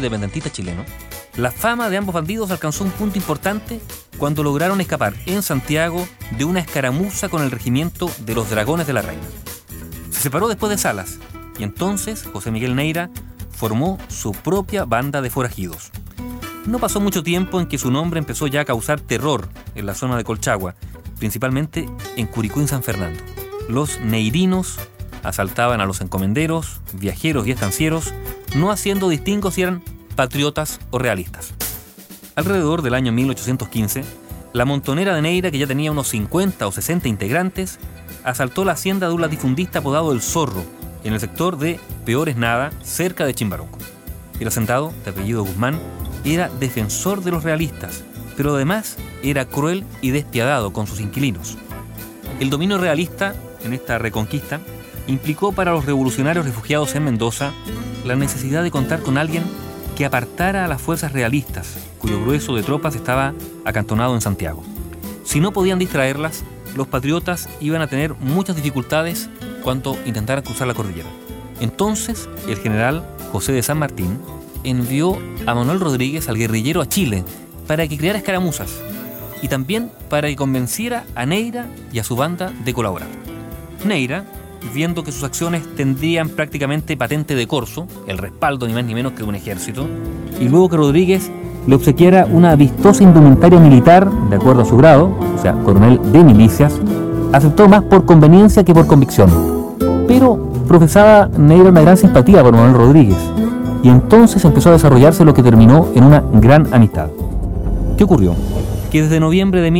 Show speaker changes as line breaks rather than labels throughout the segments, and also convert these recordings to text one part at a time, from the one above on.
independentista chileno, la fama de ambos bandidos alcanzó un punto importante cuando lograron escapar en Santiago de una escaramuza con el regimiento de los Dragones de la Reina. Se separó después de Salas y entonces José Miguel Neira formó su propia banda de forajidos. No pasó mucho tiempo en que su nombre empezó ya a causar terror en la zona de Colchagua, principalmente en Curicó y San Fernando. Los neirinos asaltaban a los encomenderos, viajeros y estancieros, no haciendo distingos si eran patriotas o realistas. Alrededor del año 1815, la montonera de Neira, que ya tenía unos 50 o 60 integrantes, asaltó la hacienda de un latifundista apodado El Zorro, en el sector de Peor es Nada, cerca de Chimbarongo. El hacendado, de apellido Guzmán, era defensor de los realistas, pero además era cruel y despiadado con sus inquilinos. El dominio realista en esta reconquista implicó para los revolucionarios refugiados en Mendoza la necesidad de contar con alguien que apartara a las fuerzas realistas, cuyo grueso de tropas estaba acantonado en Santiago. Si no podían distraerlas, los patriotas iban a tener muchas dificultades cuando intentaran cruzar la cordillera. Entonces, el general José de San Martín envió a Manuel Rodríguez, al guerrillero, a Chile para que creara escaramuzas y también para que convenciera a Neira y a su banda de colaborar. Neira, viendo que sus acciones tendrían prácticamente patente de corso, el respaldo ni más ni menos que de un ejército, y luego que Rodríguez le obsequiara una vistosa indumentaria militar, de acuerdo a su grado, o sea, coronel de milicias, aceptó más por conveniencia que por convicción. Pero profesaba Neira una gran simpatía por Manuel Rodríguez, y entonces empezó a desarrollarse lo que terminó en una gran amistad. ¿Qué ocurrió? Que desde noviembre de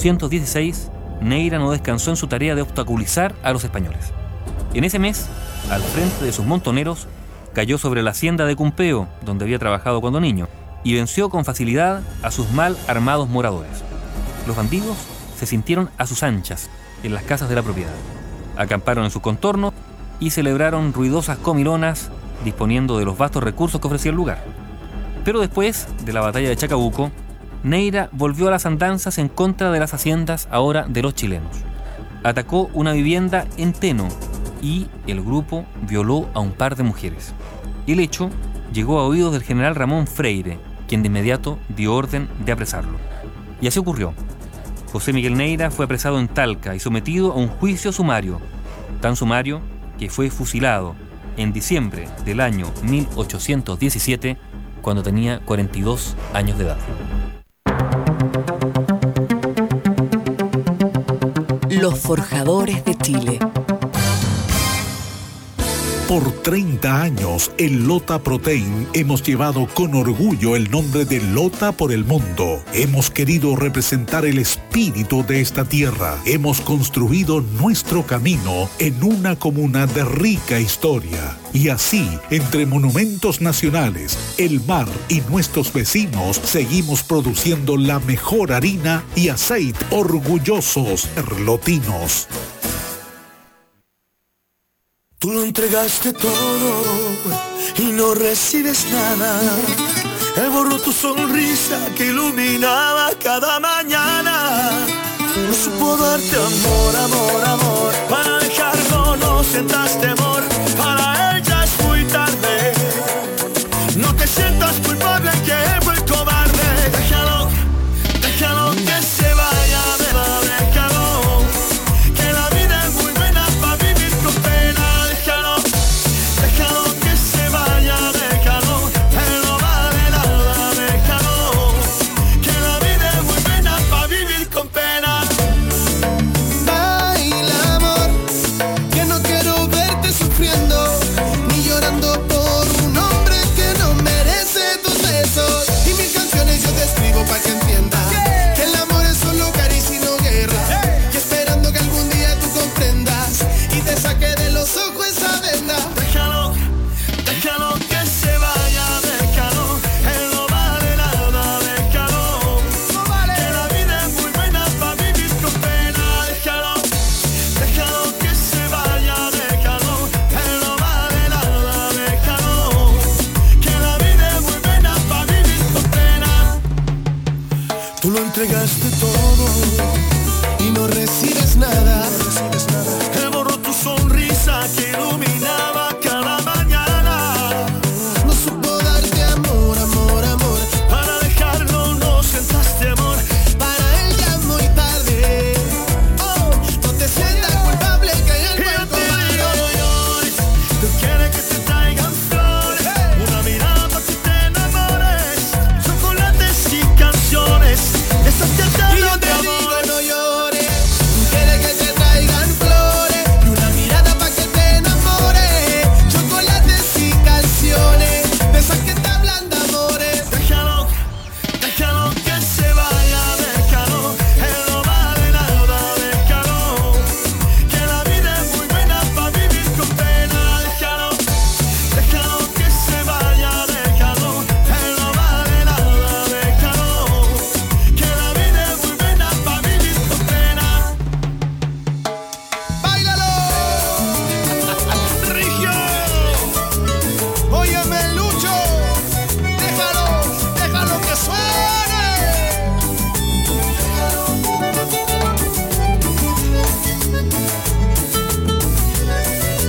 1816, Neira no descansó en su tarea de obstaculizar a los españoles. En ese mes, al frente de sus montoneros, cayó sobre la hacienda de Cumpeo, donde había trabajado cuando niño, y venció con facilidad a sus mal armados moradores. Los bandidos se sintieron a sus anchas en las casas de la propiedad. Acamparon en sus contornos y celebraron ruidosas comilonas, disponiendo de los vastos recursos que ofrecía el lugar. Pero después de la batalla de Chacabuco, Neira volvió a las andanzas en contra de las haciendas ahora de los chilenos. Atacó una vivienda en Teno y el grupo violó a un par de mujeres. El hecho llegó a oídos del general Ramón Freire, quien de inmediato dio orden de apresarlo. Y así ocurrió. José Miguel Neira fue apresado en Talca y sometido a un juicio sumario, tan sumario que fue fusilado en diciembre del año 1817, cuando tenía 42 años de edad.
Los Forjadores de Chile.
Por 30 años, en Lota Protein hemos llevado con orgullo el nombre de Lota por el mundo. Hemos querido representar el espíritu de esta tierra. Hemos construido nuestro camino en una comuna de rica historia. Y así, entre monumentos nacionales, el mar y nuestros vecinos, seguimos produciendo la mejor harina y aceite, orgullosos lotinos.
Tú lo entregaste todo y no recibes nada. Él borró tu sonrisa que iluminaba cada mañana. No supo darte amor, amor, amor. Para dejarlo no sientas temor. Para él ya es muy tarde. No te sientas culpable que él fue el cobarde. Déjalo, déjalo que se vaya, beba, déjalo. Que la vida es muy buena para vivir con pena. Tú lo entregaste todo y no recibes nada.